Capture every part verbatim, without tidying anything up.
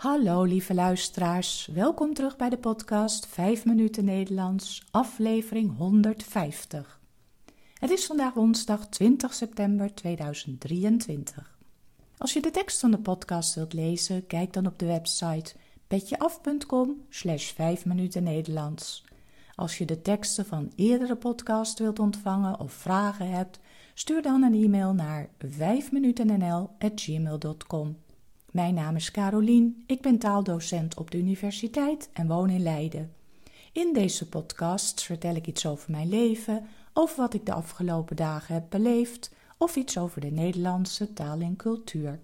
Hallo lieve luisteraars, welkom terug bij de podcast vijf minuten Nederlands, aflevering honderdvijftig. Het is vandaag woensdag twintig september tweeduizend drieëntwintig. Als je de tekst van de podcast wilt lezen, kijk dan op de website petjeaf.com slash vijf minuten Nederlands. Als je de teksten van eerdere podcasts wilt ontvangen of vragen hebt, stuur dan een e-mail naar vijf minuten n l at gmail dot com. Mijn naam is Carolien, ik ben taaldocent op de universiteit en woon in Leiden. In deze podcast vertel ik iets over mijn leven, over wat ik de afgelopen dagen heb beleefd of iets over de Nederlandse taal en cultuur.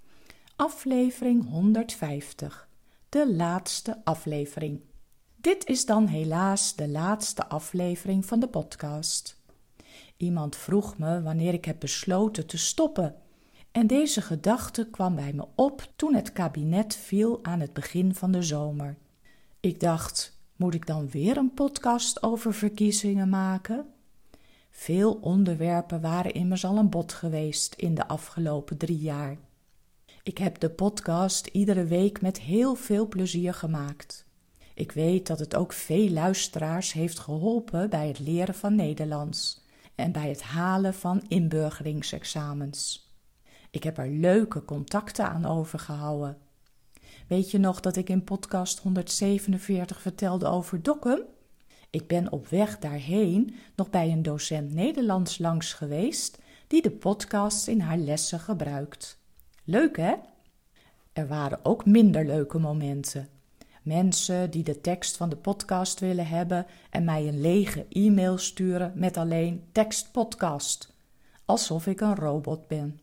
Aflevering honderdvijftig, de laatste aflevering. Dit is dan helaas de laatste aflevering van de podcast. Iemand vroeg me wanneer ik heb besloten te stoppen. En deze gedachte kwam bij me op toen het kabinet viel aan het begin van de zomer. Ik dacht, moet ik dan weer een podcast over verkiezingen maken? Veel onderwerpen waren immers al aan bod geweest in de afgelopen drie jaar. Ik heb de podcast iedere week met heel veel plezier gemaakt. Ik weet dat het ook veel luisteraars heeft geholpen bij het leren van Nederlands en bij het halen van inburgeringsexamens. Ik heb er leuke contacten aan overgehouden. Weet je nog dat ik in podcast honderdzevenenveertig vertelde over Dokkum? Ik ben op weg daarheen nog bij een docent Nederlands langs geweest die de podcast in haar lessen gebruikt. Leuk hè? Er waren ook minder leuke momenten. Mensen die de tekst van de podcast willen hebben en mij een lege e-mail sturen met alleen tekstpodcast. Alsof ik een robot ben.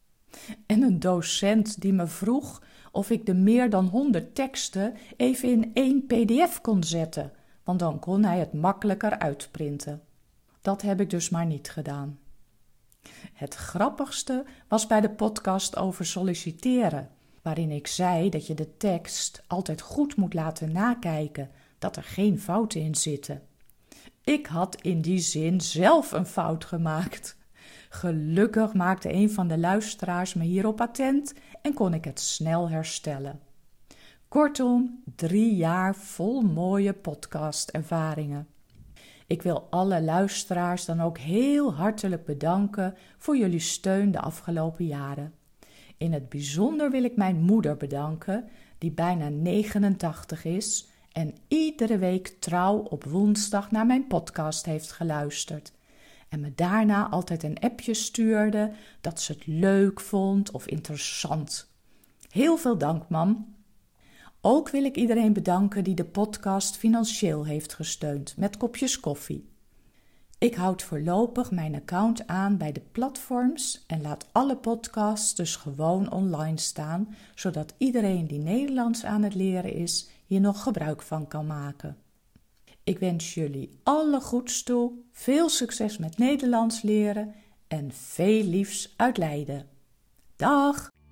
En een docent die me vroeg of ik de meer dan honderd teksten even in één pdf kon zetten, want dan kon hij het makkelijker uitprinten. Dat heb ik dus maar niet gedaan. Het grappigste was bij de podcast over solliciteren, waarin ik zei dat je de tekst altijd goed moet laten nakijken, dat er geen fouten in zitten. Ik had in die zin zelf een fout gemaakt. Gelukkig maakte een van de luisteraars me hierop attent en kon ik het snel herstellen. Kortom, drie jaar vol mooie podcastervaringen. Ik wil alle luisteraars dan ook heel hartelijk bedanken voor jullie steun de afgelopen jaren. In het bijzonder wil ik mijn moeder bedanken, die bijna negenentachtig is en iedere week trouw op woensdag naar mijn podcast heeft geluisterd. En me daarna altijd een appje stuurde dat ze het leuk vond of interessant. Heel veel dank, mam. Ook wil ik iedereen bedanken die de podcast financieel heeft gesteund met kopjes koffie. Ik houd voorlopig mijn account aan bij de platforms en laat alle podcasts dus gewoon online staan, zodat iedereen die Nederlands aan het leren is hier nog gebruik van kan maken. Ik wens jullie alle goeds toe, veel succes met Nederlands leren en veel liefs uit Leiden. Dag!